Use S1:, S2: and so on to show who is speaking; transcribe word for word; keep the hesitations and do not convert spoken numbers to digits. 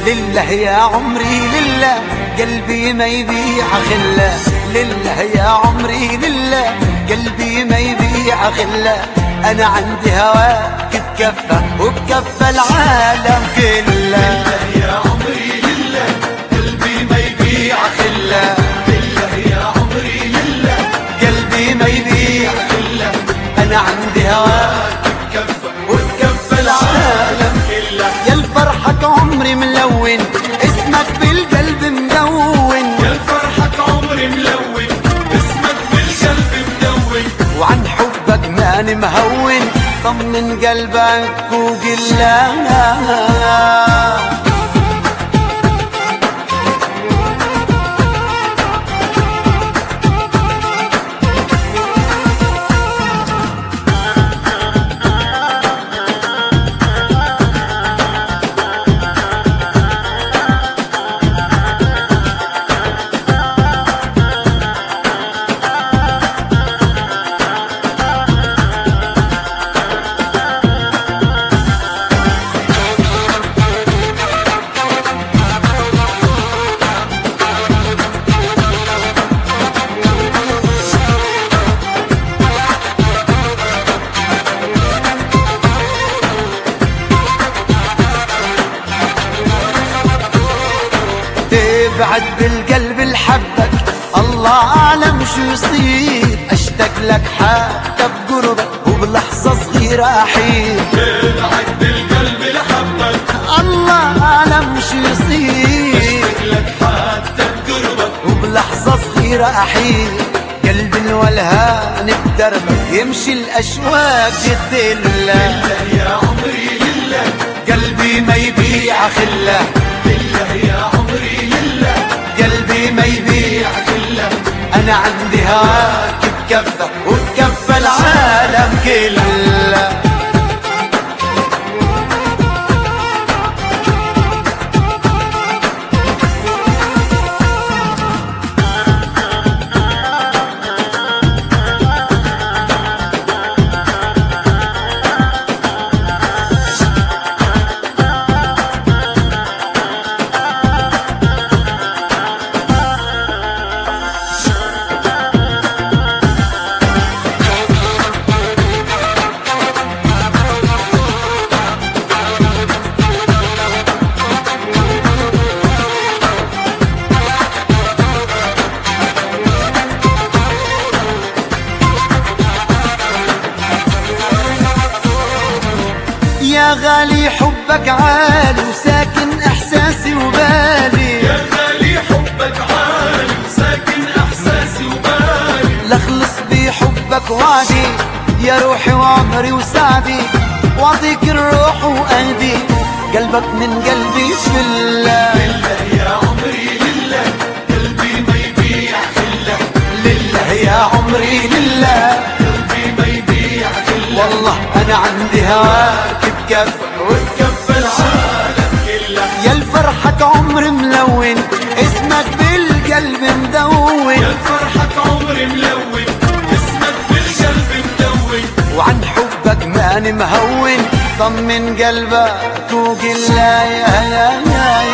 S1: لله يا عمري لله، قلبي ما يبيع خله. لله يا عمري لله، قلبي ما يبيع خله. أنا عندي هواك بكفة وبكفة العالم كله.
S2: لله يا عمري لله، قلبي ما يبيع خله. لله يا عمري لله،
S1: قلبي ما يبيع
S2: خله.
S1: أنا عندي هواك
S2: بكفة
S1: وبكفة العالم
S2: كله.
S1: يا لفرحك عمري ملون، اسمك بالقلب مدون.
S2: يا لفرحك عمري ملون، اسمك بالقلب مدون.
S1: وعن حبك ماني مهون، طمن قلبك وقل لا. بعد بالقلب الحبك، الله أعلم شو يصير. أشتاق لك حتى بقربك وبلحظة صغيرة أحير.
S2: بعد بالقلب لحبك،
S1: الله أعلم شو يصير.
S2: أشتاق لك حتى بقربك
S1: وبلحظة صغيرة أحير. قلب الولهان بدربك يمشي الأشواق يدله.
S2: لله يا عمري لله،
S1: قلبي ما يبيع خله.
S2: لله يا عمري لله،
S1: قلبي ما يبيع
S2: خله.
S1: أنا عندي هواك بكفة وبكفة العالم كله. يا غالي حبك عالي وساكن احساسي وبالي.
S2: يا غالي حبك عالي وساكن احساسي وبالي.
S1: لخلص بحبك وعدي يا روحي وعمري وسعدي، واعطيك الروح وقلبي قلبك من قلبي في الله.
S2: لله يا عمري لله، قلبي ما يبيع خله.
S1: لله يا عمري لله،
S2: قلبي ما يبيع خله.
S1: والله أنا عندي هواك بكفة
S2: وبكفة العالم كله.
S1: يا لفرحك عمري ملون، اسمك بالقلب مدون.
S2: يا لفرحك عمري ملون، اسمك بالقلب مدون.
S1: وعن حبك ماني مهون، طمن قلبك وقل لا يا يا يا